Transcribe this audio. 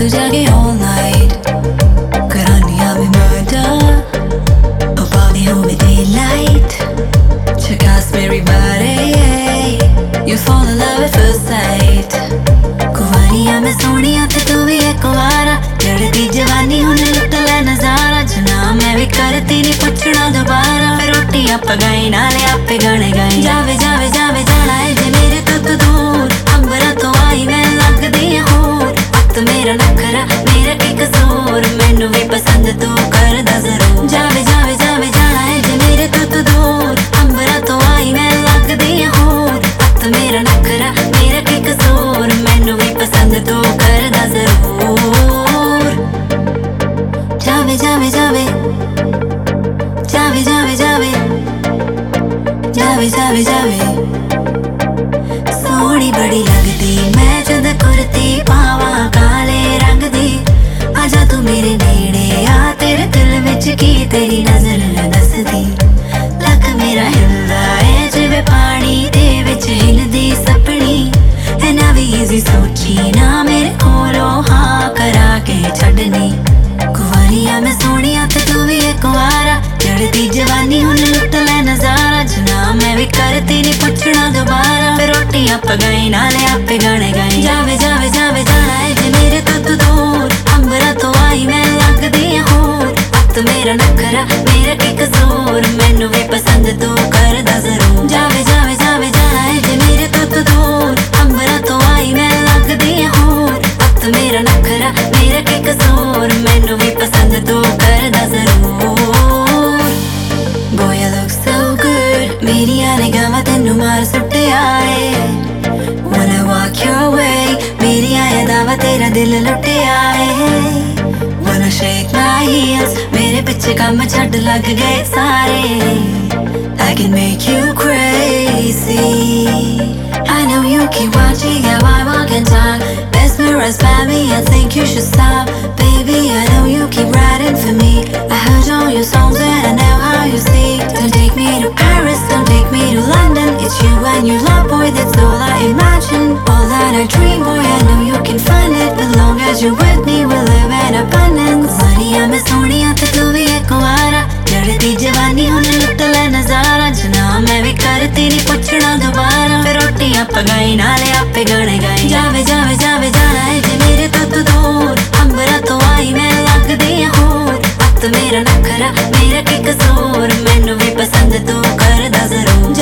जागे all night, करानिया में murder, oh पानी हो में daylight. Check out scary body, you fall in love at first sight. Kuwariya में सोनिया ते तू भी एक कुवारा, लड़ती जवानी हुन लुट ले नजारा. जना मैं भी करती नहीं पूछना दोबारा, फिर रोटियां पकाई नाले आपे गाने गाई. जावे जावे जावे जाना है जे मेरे तो दूर, अंबरा तो आई मैं लगदी होर. अब तो मेरा नखरा मेरा की कसूर, मैनू भी पसंद तू करदा जरूर. जावे जावे जावे जाना है जे मेरे तो दूर, अंबरा तो आई मैं लगदी होर. अब तो मेरा नखरा मेरा की कसूर, मैनू भी पसंद तू करदा जरूर. जावे जावे जावे जावे जावे जावे जावे जावे जावे. सोहनी बड़ी लगदी मैं जद कुर्ती पावा काले रंग दी. आजा तू मेरे नेड़े आ, तेरे दिल विच की तेरी नजर दसदी. लक मेरा हिलदा है जिवें पानी दे विच हिलदी सपनी. है ना भी इजी सोची ना मेरे कोलों हाँ करा के छड्डनी. कुवारिया में सोनिया ते तू भी एक कुवारा, लड़ती जवानी हुन लुट ले नजारा. जना मैं भी करती नहीं पूछना दोबारा, फिर रोटियां पकाई नाले आपे गाने गाई. जावे जावे जावे जाना है जे मेरे तो दूर, अंबरा तो आई मैं लगदी होर. अब तो मेरा नखरा मेरा की कसूर, मैनू भी पसंद तू करदा जरूर. जावे जावे जावे जाना है जे मेरे तो दूर, अंबरा तो आई मैं लगदी होर. अब तो मेरा नखरा मेरा की कसूर, मैनू भी पसंद तू करदा जरूर. Boy you look so good, मेरिया निगाहां तैनू मार सुट्टिया है. Wanna walk your way, मेरिया यादां तेरा दिल लुटिया है. Wanna shake my heels, मेरे पिछे काम छड्ड लग गए सारे. I can make you crazy. I know you keep watching how I walk and talk, mesmerized by me, I think you should stop. Baby, I know you keep writing for me. I heard all your songs and I know how you speak. Don't take me to Paris, don't take me to London. It's you and your love, boy, that's all I imagine. All that I dream, boy, I know you can find it. As long as you're with me, we'll live in abundance. Kuwariya में सोनिया ते तू भी एक कुवारा, लड़ती जवानी हुन लुट ले नजारा. जना मैं भी करती नहीं पूछना दोबारा, फिर रोटियां पकाई नाले आपे गाने गाई. जावे जावे जावे जाना है जे मेरे तो दूर, अंबरा तो आई मैं लगदी होर. अब तो मेरा नखरा मेरा की कसूर, मैनू भी पसंद तू करदा जरूर.